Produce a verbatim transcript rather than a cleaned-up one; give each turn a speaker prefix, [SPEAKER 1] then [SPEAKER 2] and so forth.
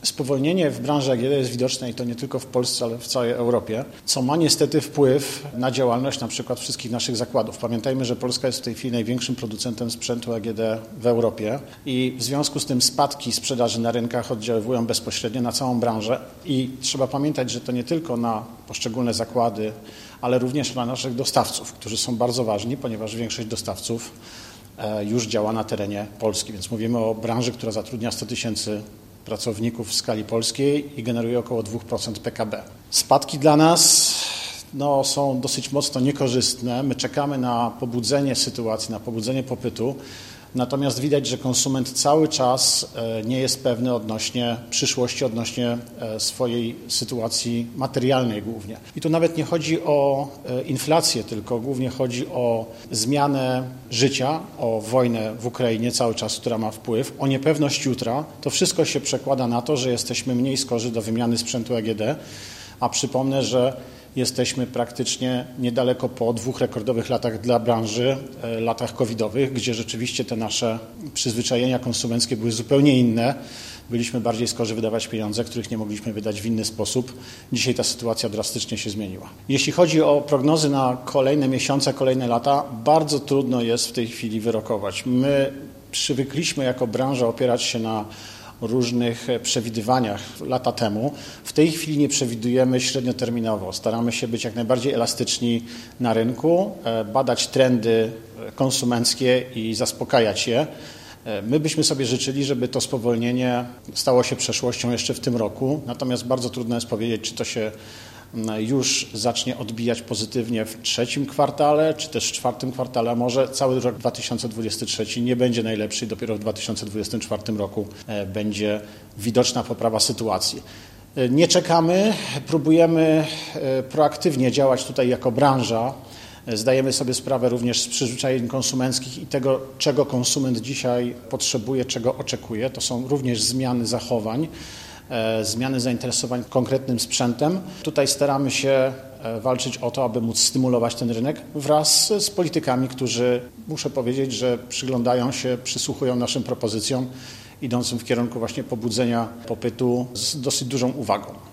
[SPEAKER 1] Spowolnienie w branży A G D jest widoczne i to nie tylko w Polsce, ale w całej Europie, co ma niestety wpływ na działalność na przykład wszystkich naszych zakładów. Pamiętajmy, że Polska jest w tej chwili największym producentem sprzętu A G D w Europie i w związku z tym spadki sprzedaży na rynkach oddziaływują bezpośrednio na całą branżę i trzeba pamiętać, że to nie tylko na poszczególne zakłady, ale również na naszych dostawców, którzy są bardzo ważni, ponieważ większość dostawców już działa na terenie Polski, więc mówimy o branży, która zatrudnia sto tysięcy pracowników w skali polskiej i generuje około dwa procent P K B. Spadki dla nas no, są dosyć mocno niekorzystne. My czekamy na pobudzenie sytuacji, na pobudzenie popytu, natomiast widać, że konsument cały czas nie jest pewny odnośnie przyszłości, odnośnie swojej sytuacji materialnej głównie. I tu nawet nie chodzi o inflację, tylko głównie chodzi o zmianę życia, o wojnę w Ukrainie cały czas, która ma wpływ, o niepewność jutra. To wszystko się przekłada na to, że jesteśmy mniej skorzy do wymiany sprzętu A G D, a przypomnę, że jesteśmy praktycznie niedaleko po dwóch rekordowych latach dla branży, latach covidowych, gdzie rzeczywiście te nasze przyzwyczajenia konsumenckie były zupełnie inne. Byliśmy bardziej skorzy wydawać pieniądze, których nie mogliśmy wydać w inny sposób. Dzisiaj ta sytuacja drastycznie się zmieniła. Jeśli chodzi o prognozy na kolejne miesiące, kolejne lata, bardzo trudno jest w tej chwili wyrokować. My przywykliśmy jako branża opierać się na różnych przewidywaniach lata temu. W tej chwili nie przewidujemy średnioterminowo. Staramy się być jak najbardziej elastyczni na rynku, badać trendy konsumenckie i zaspokajać je. My byśmy sobie życzyli, żeby to spowolnienie stało się przeszłością jeszcze w tym roku, natomiast bardzo trudno jest powiedzieć, czy to się już zacznie odbijać pozytywnie w trzecim kwartale, czy też w czwartym kwartale, a może cały rok dwa tysiące dwudziesty trzeci nie będzie najlepszy i dopiero w dwa tysiące dwudziestym czwartym roku będzie widoczna poprawa sytuacji. Nie czekamy, próbujemy proaktywnie działać tutaj jako branża. Zdajemy sobie sprawę również z przyzwyczajeń konsumenckich i tego, czego konsument dzisiaj potrzebuje, czego oczekuje. To są również zmiany zachowań, zmiany zainteresowań konkretnym sprzętem. Tutaj staramy się walczyć o to, aby móc stymulować ten rynek wraz z politykami, którzy, muszę powiedzieć, że przyglądają się, przysłuchują naszym propozycjom idącym w kierunku właśnie pobudzenia popytu z dosyć dużą uwagą.